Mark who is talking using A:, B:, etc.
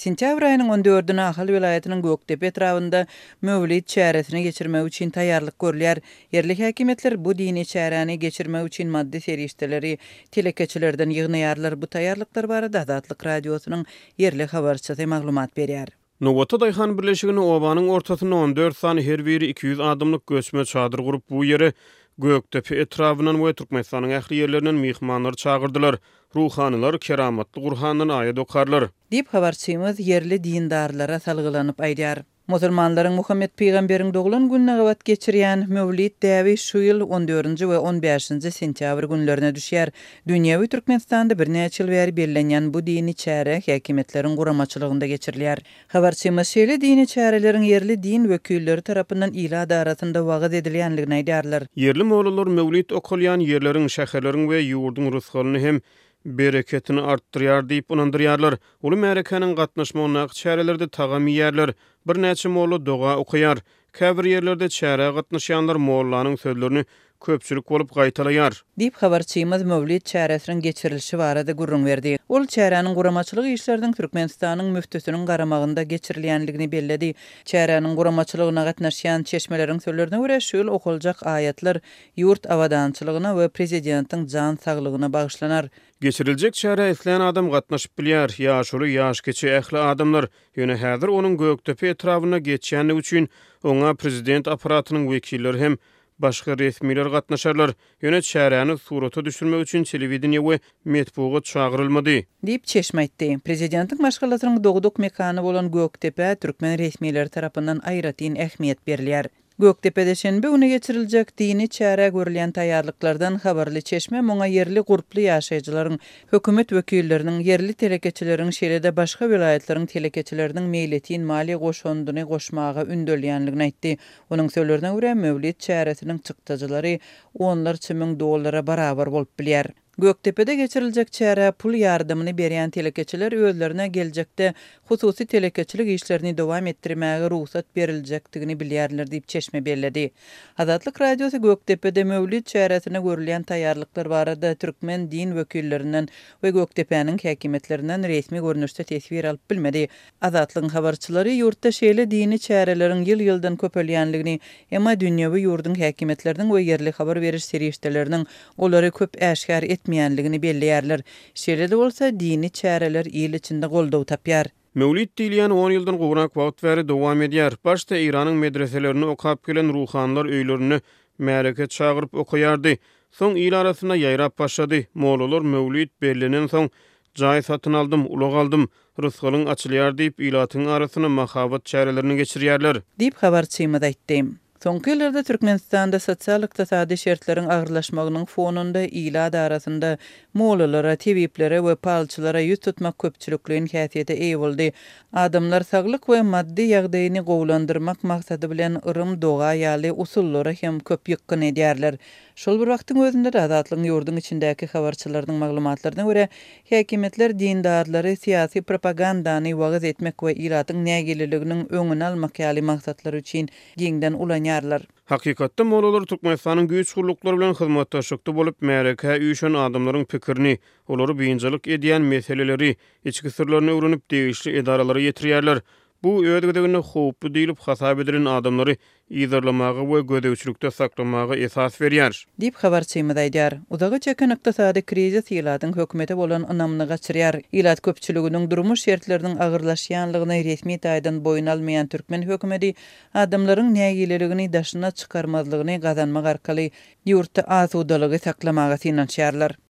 A: Sentябr ayının 14-üne Ahal vilayetinin Göktepe etrafında Mövlid çäresini geçirmek için tayarlık görülýär. Yerli häkimetler bu dini çäreni geçirmek için maddi serişdeleri telekeçilerden ýygnaýarlar. Bu tayarlıklar barada Azatlyk radiosynyň yerli habarçysy maglumat berýär.
B: Nowata Daýhan birleşigini obanyň ortasyna 14 sany her biri 200 adamlyk göçme çadyr gurup bu ýere Göktepe etrafyndan we Türkmenistanyň ähli ýerlerinden mihmanlar çagyrdylar. Ruhanylar keramatly Gurhandan aýat okarlar.
A: Dip habarçymyz yerli dindarlara salgylanyp aýdýar. Musulmanlaryň Muhammed Peýgamberiň doglan gününe gabat geçirýän Mövlid däwi şu ýyl 14-nji we 15-nji sentyabr günlerine düşýär. Dünýäwi Türkmenistanda bir näçe ýyl bäri bellenýän bu dini çäre häkimetleriň guramaçylygynda geçirilýär. Habarçymyz şeýle dini çäreleriň yerli din wekilleri tarapyndan ila darasynda wagt edilýänligini aýdýarlar.
B: Yerli mowlalar Mövlid okulýan ýerleriň, şäherleriň we ýurduň rızkyny hem bereketini arttırýar diýip unandyrýarlar. Ulu märekeniň gatnaşmagyna çärelerde tagam ýerler, bir näçe mowla doga okuýar. Käbir ýerlerde çäre gatnaşýanlar mowlanyň sözlerini köpçülik bolup gaýtalaýar.
A: Dip habarçymyz Mövlid çäresiniň geçirilişi barada gurrun berdi. Ol çärenin guramaçylygy işlerden Türkmenistanyň müftüsiniň garamagynda geçirilýänligini belledi. Çärenin guramaçylygyna gatnaşýan çeşmeleriň sözlerine görä şu ýyl okuljak aýatlar ýurt awadançylygyna we prezidentiň jan saglygyna bagyşlanar.
B: Geçiriljek çäre isleýän adam gatnaşyp bilýär. Ýaşuly, ýaş keçi ähli adamlar ýöne häzir onuň Göktepe etrawyna geçýäni üçin oňa prezident aparatynyň wekilleri hem başga resmiler gatnaşarlar. Ýöne çäreni surata düşürmek üçin telewizioniýa we metbuga çagyrylmady. Diýip
A: çeşme aýtdy. Prezidentiň maşgalatynyň dogduk mekany bolan Göktepe türkmen resmileri tarapyndan aýratyn ähmiýet berilýär. Göktepe'de şenbe güni geçiriljek dini çäre görülýän taýýarlyklardan habarly çeşme moňa yerli gurply ýaşaýjylaryň, hökümet wekilleriniň, yerli telekeçileriň şeýle başga vilayatlanyň telekeçileriniň meýletin mali goşonduny goşmaga ündelýänligini aýtdy. Onuň sözlerine görä Mövlid çäresiniň çykdyjylary $10,000 barabar bolup bilýär. Göktepe'de geçiriljek çäre pul ýardymyny berýän telekeçiler özlerine geljekde hususy telekeçilik işlerini dowam etdirmäge ruhsat beriljekdigini bilýärler diýip çeşme belledi. Azatlyk radiosu Göktepe'de Mövlid çäresine görülýän taýýarlyklar barada türkmen din wekillerinden we Göktepe'niň häkimetlerinden resmi görnüşde tesbir alyp bilmedi. Azatlyň habarçylary ýurtda şeýle dini çäreleriň ýyl-ýyldan köpelýänligini, emma dünýäwi ýurdun häkimetleriniň we yerli habar beriş serişdeleriniň olary köp äşkar etmeýänligini bellärler. Şeýle bolsa dini çäreler ýyl içinde goldaw tapýar.
B: Mövlid diýilýän 10 ýyldan gowrak wagt bäri dowam edýär. Başda Iranyň medreselerini okap gelen ruhanlar öýlerini märeke çagyryp okuýardy. Soň ýyl arasynda ýaýrap başlady. Mowlalar Mövlid bellenen soň jaý satyn aldym, ulak aldym, rızkyň açylýar diýip ýylatyň arasyna mahabat çärelerini geçirýärler.
A: Diýip habarçymyz aýtdy. Soňky ýyllarda Türkmenistanda sosial-ykdysady şertleriň agyrlaşmagynyň fonunda ila darasynda mowlalara, tebiplere we palçylara ýüz tutmak köpçülikligiň häsiýeti eý boldy. Adamlar saglyk we maddi ýagdaýyny gowlandyrmak maksady bilen ırym doga ýaly usullara hem köp ýykyn edýärler. Şol bir wagtyň özünde de Azatlyň ýurdun içindäki habarçylaryň maglumatlaryna görä häkimetler dindarlary syýasy propagandany wagt etmek we iratyň nägililiginiň öňüni almak ýaly maksatlary üçin giňden ulanýarlar.
B: Hakykatda mowlalar Türkmenistanyň güýç guruluklary bilen hyzmatdaşlykda bolup märeke üýşen adamlaryň pikirini, olary beýinçilik edýän meseleleri, içki sirlerini öwrenip degişli edaralara ýetirýärler. Bu öýdegine howplu diýilip hasap edilen adamlary ýygyrlamagy we gödäwçilikde saklamagy esas berýär.
A: Diýip habarçymyz aýdýar. Uzagy çeken ykdysady krizis ýylatyň hökümete bolan ynamyny gaçyrýar. Ýylat köpçüliginiň durmuş şertleriniň agyrlaşýanlygyny resmi taýdan boyun almaýan türkmen hökümeti adamlaryň nägililigini daşyna çykarmazlygyny gazanmak arkaly ýurtda asudalygy saklamaga synanýarlar.